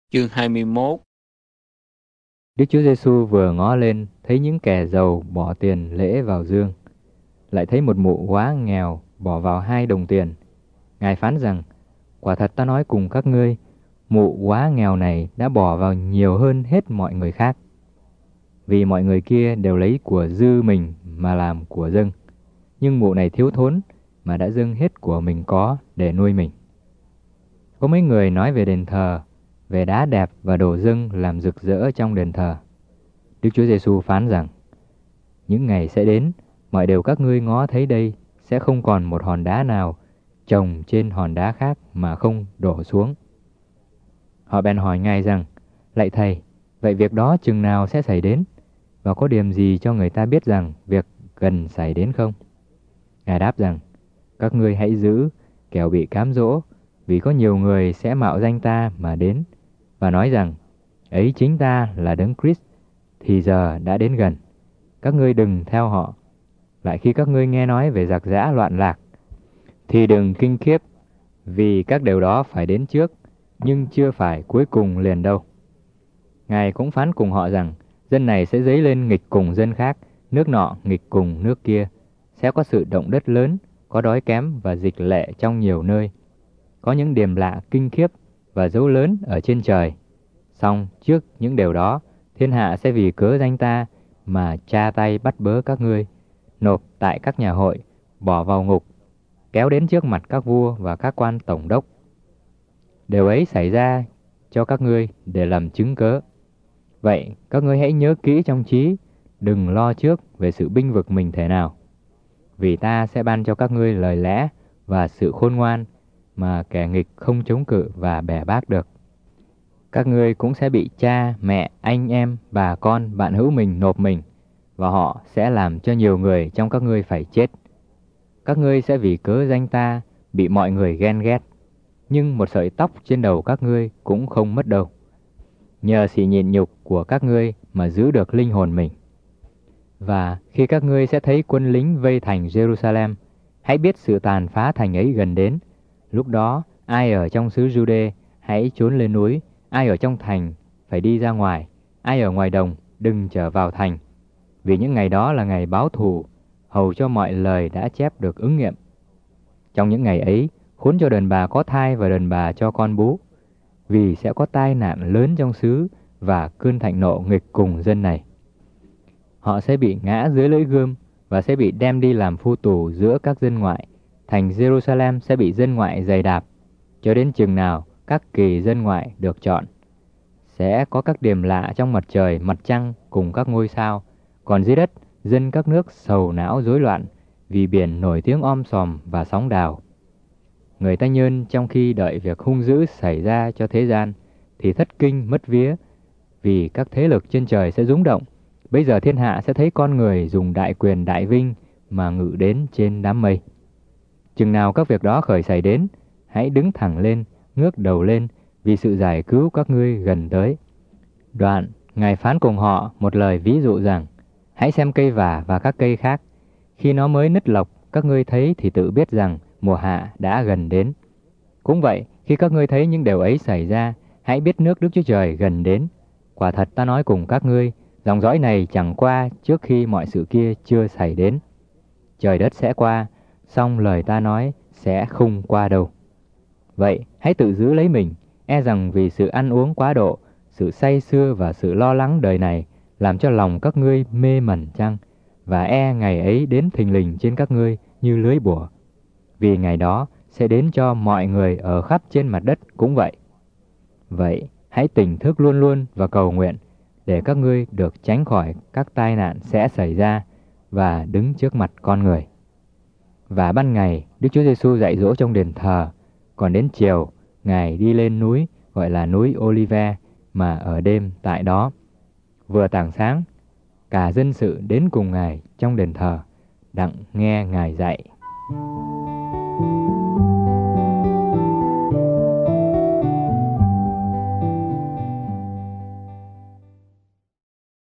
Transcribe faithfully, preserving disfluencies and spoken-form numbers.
Chương hai mươi mốt. Đức Chúa Giêsu vừa ngó lên thấy những kẻ giàu bỏ tiền lễ vào dương, lại thấy một mụ quá nghèo bỏ vào hai đồng tiền. Ngài phán rằng: quả thật ta nói cùng các ngươi, mụ quá nghèo này đã bỏ vào nhiều hơn hết mọi người khác. Vì mọi người kia đều lấy của dư mình mà làm của dâng, nhưng mụ này thiếu thốn mà đã dâng hết của mình có để nuôi mình. Có mấy người nói về đền thờ, về đá đẹp và đồ dâng làm rực rỡ trong đền thờ. Đức Chúa Giêsu phán rằng: những ngày sẽ đến, mọi điều các ngươi ngó thấy đây sẽ không còn một hòn đá nào chồng trên hòn đá khác mà không đổ xuống. Họ bèn hỏi Ngài rằng: lạy Thầy, vậy việc đó chừng nào sẽ xảy đến? Và có điểm gì cho người ta biết rằng việc gần xảy đến không? Ngài đáp rằng: các ngươi hãy giữ, kẻo bị cám dỗ, vì có nhiều người sẽ mạo danh ta mà đến và nói rằng: ấy chính ta là Đấng Christ, thì giờ đã đến gần. Các ngươi đừng theo họ. Lại khi các ngươi nghe nói về giặc giã loạn lạc, thì đừng kinh khiếp, vì các điều đó phải đến trước, nhưng chưa phải cuối cùng liền đâu. Ngài cũng phán cùng họ rằng: dân này sẽ dấy lên nghịch cùng dân khác, nước nọ nghịch cùng nước kia. Sẽ có sự động đất lớn, có đói kém và dịch lệ trong nhiều nơi. Có những điềm lạ kinh khiếp và dấu lớn ở trên trời. Song trước những điều đó, thiên hạ sẽ vì cớ danh ta mà tra tay bắt bớ các ngươi, nộp tại các nhà hội, bỏ vào ngục, kéo đến trước mặt các vua và các quan tổng đốc. Điều ấy xảy ra cho các ngươi để làm chứng cớ. Vậy các ngươi hãy nhớ kỹ trong trí, đừng lo trước về sự binh vực mình thể nào. Vì ta sẽ ban cho các ngươi lời lẽ và sự khôn ngoan mà kẻ nghịch không chống cự và bẻ bác được. Các ngươi cũng sẽ bị cha, mẹ, anh em, bà con, bạn hữu mình nộp mình, và họ sẽ làm cho nhiều người trong các ngươi phải chết. Các ngươi sẽ vì cớ danh ta bị mọi người ghen ghét, nhưng một sợi tóc trên đầu các ngươi cũng không mất đâu. Nhờ sự nhịn nhục của các ngươi mà giữ được linh hồn mình. Và khi các ngươi sẽ thấy quân lính vây thành Jerusalem, hãy biết sự tàn phá thành ấy gần đến. Lúc đó, ai ở trong xứ Jude hãy trốn lên núi, ai ở trong thành phải đi ra ngoài, ai ở ngoài đồng đừng trở vào thành. Vì những ngày đó là ngày báo thù, hầu cho mọi lời đã chép được ứng nghiệm. Trong những ngày ấy, khốn cho đàn bà có thai và đàn bà cho con bú, vì sẽ có tai nạn lớn trong xứ và cơn thạnh nộ nghịch cùng dân này. Họ sẽ bị ngã dưới lưỡi gươm và sẽ bị đem đi làm phu tù giữa các dân ngoại. Thành Jerusalem sẽ bị dân ngoại giày đạp, cho đến chừng nào các kỳ dân ngoại được chọn. Sẽ có các điềm lạ trong mặt trời, mặt trăng cùng các ngôi sao. Còn dưới đất, dân các nước sầu não rối loạn, vì biển nổi tiếng om sòm và sóng đào. Người ta nhơn trong khi đợi việc hung dữ xảy ra cho thế gian, thì thất kinh mất vía, vì các thế lực trên trời sẽ rúng động. Bây giờ thiên hạ sẽ thấy con người dùng đại quyền đại vinh mà ngự đến trên đám mây. Chừng nào các việc đó khởi xảy đến, hãy đứng thẳng lên, ngước đầu lên, vì sự giải cứu các ngươi gần tới. Đoạn, Ngài phán cùng họ một lời ví dụ rằng: hãy xem cây vả và các cây khác. Khi nó mới nứt lộc, các ngươi thấy thì tự biết rằng mùa hạ đã gần đến. Cũng vậy, khi các ngươi thấy những điều ấy xảy ra, hãy biết nước Đức Chúa Trời gần đến. Quả thật ta nói cùng các ngươi, dòng dõi này chẳng qua trước khi mọi sự kia chưa xảy đến. Trời đất sẽ qua, song lời ta nói sẽ không qua đâu. Vậy hãy tự giữ lấy mình, e rằng vì sự ăn uống quá độ, sự say sưa và sự lo lắng đời này làm cho lòng các ngươi mê mẩn chăng, và e ngày ấy đến thình lình trên các ngươi như lưới bùa. Vì ngày đó sẽ đến cho mọi người ở khắp trên mặt đất cũng vậy. Vậy hãy tỉnh thức luôn luôn và cầu nguyện, để các ngươi được tránh khỏi các tai nạn sẽ xảy ra và đứng trước mặt con người. Và ban ngày, Đức Chúa Giêsu dạy dỗ trong đền thờ, còn đến chiều, Ngài đi lên núi gọi là núi Olive mà ở đêm tại đó. Vừa tảng sáng, cả dân sự đến cùng Ngài trong đền thờ, đặng nghe Ngài dạy.